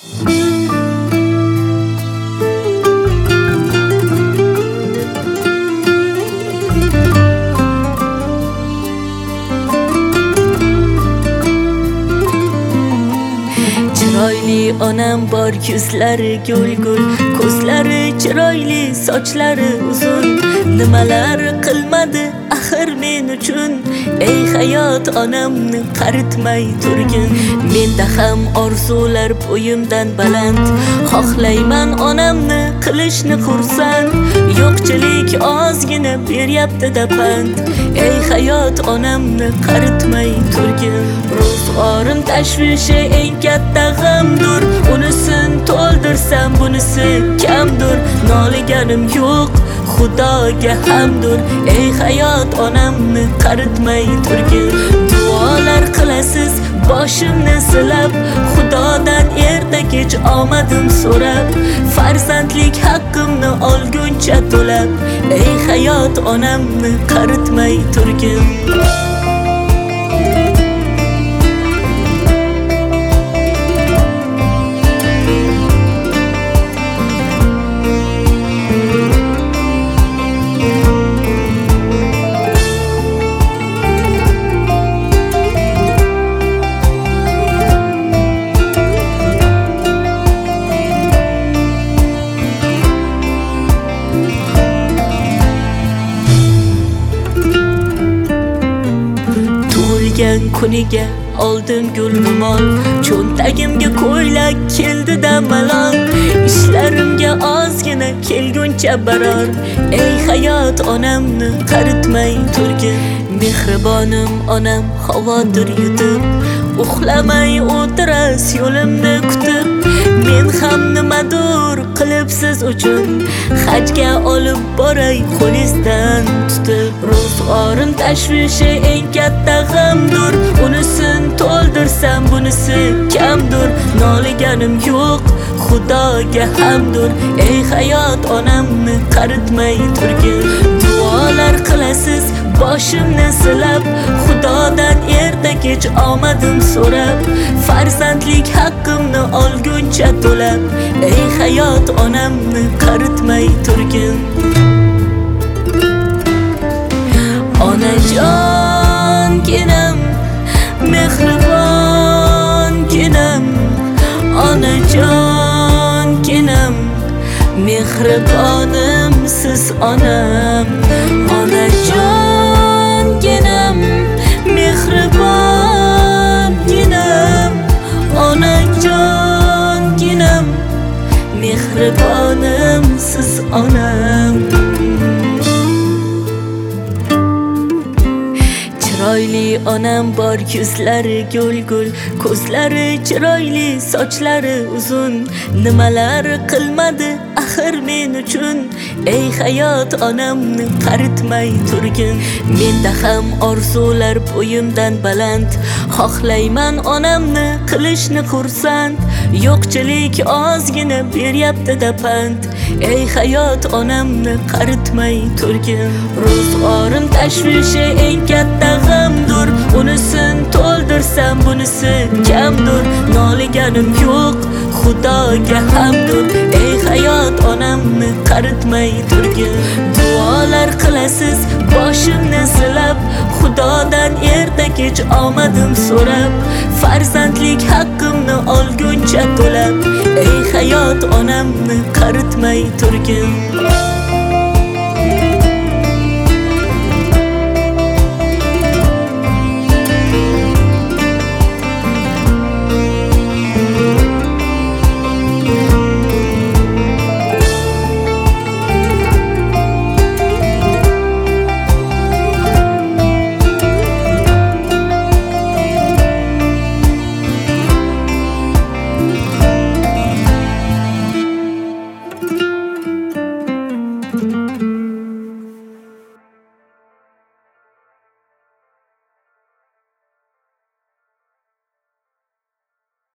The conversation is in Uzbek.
Chiroyli onam bor, yuzlari gul-gul, ko'zlari chiroyli, sochlari uzun. Nimalar qilmadi axir men uchun, ey hayot onamni qaritmay turgin. Menda ham orzular bo'yimdan baland, xohlayman onamni qilishni xursand. Yo'qchilik ozgina beryapti-da pand, ey hayot onamni qaritmay turgin. Ro'zg'orim tashvishi eng katta g'amdur, unisin to'ldirsam bunisi kamdur. Noliganim yo'q, Xudoga hamdur, ey hayot onamni qaritmay turgin. Duolar qilasiz boshimni silab, Xudodan erta kech omadim so'rab, farzandlik haqqimni olguncha to'lab, ey hayot onamni qaritmay turgin. Kuniga oldim gulmon, cho'ntagimga ko'ylak keldi-da malon. Ishlarimga ozgina kelguncha baror, ey hayot onamni qaritmay turgin. Mehribonim onam havodir yutib, uxlamay o'tiras yo'limni kutib. Men ham nimadur qilib siz uchun, hajga olib boray qo'lingizdan tutib. Ro'zg'orim tashvishi eng katta g'amdur, unisin to'ldirsam bunisi kamdur. Noliganim yo'q, Xudoga hamdur, ey hayot onamni qaritmay turgin. Duolar qilasiz boshimni silab, Xudodan erta kech omadim so'rab, farzandlik haqqimni olguncha to'lab, ey hayot onamni qaritmay turgin. Onajonginam, mehribonginam, onajonginam, mehribonim siz onam. Onajonginam, mehribonginam, onajonginam, mehribonim siz onam. Chiroyli onam bor, yuzlari gul-gul, ko'zlari chiroyli, sochlari uzun. Nimalar qilmadi axir men uchun, ey hayot onamni qaritmay turgin. Menda ham orzular bo'yimdan baland, xohlayman onamni qilishni xursand. Yo'qchilik ozgina beryapti-da pand, ey hayot onamni qaritmay turgin. Ro'zg'orim tashvishi eng katta g'amdur, unisin to'ldirsam bunisi kamdur. Noliganim yo'q, Xudoga hamdur, ey hayot onamni qaritmay turgin. Duolar qilasiz boshimni silab, Xudodan erta kech omadim so'rab, farzandlik haqqimni olguncha to'lab, ey hayot onamni qaritmay turgin.